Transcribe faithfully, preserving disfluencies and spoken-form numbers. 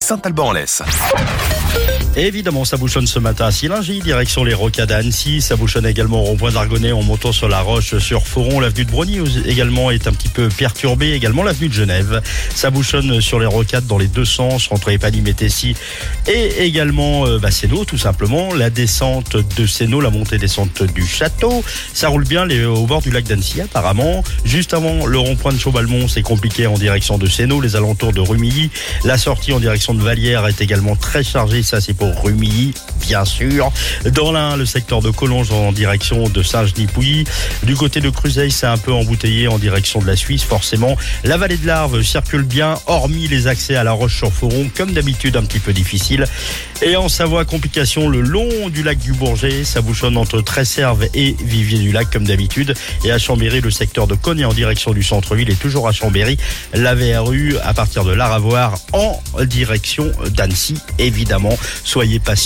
Saint-Alban-en-Laisse. Évidemment, ça bouchonne ce matin à Silingy, direction les Rocades à Annecy. Ça bouchonne également au rond-point d'Argonnet en montant sur la Roche sur Foron. L'avenue de Brogny également est un petit peu perturbée. Également l'avenue de Genève. Ça bouchonne sur les Rocades dans les deux sens, entre Épalim et Tessy. Et également euh, bah, Sénaux, tout simplement. La descente de Sénaux, la montée-descente du château. Ça roule bien les, au bord du lac d'Annecy apparemment. Juste avant le rond-point de Chaubalmont, c'est compliqué en direction de Sénaux. Les alentours de Rumilly. La sortie en direction de Vallières est également très chargée. Ça, c'est pour Rumilly, bien sûr. Dans l'Ain, le secteur de Collonges en direction de Saint-Genis-Pouilly. Du côté de Cruzeil, c'est un peu embouteillé en direction de la Suisse, forcément. La vallée de l'Arve circule bien, hormis les accès à la Roche-sur-Foron, comme d'habitude, un petit peu difficile. Et en Savoie, complication le long du lac du Bourget. Ça bouchonne entre Tresserve et Vivier-du-Lac, comme d'habitude. Et à Chambéry, le secteur de Cognac en direction du centre-ville est toujours à Chambéry. La V R U, à partir de l'Aravoire, en direction d'Annecy, évidemment. Soyez patients.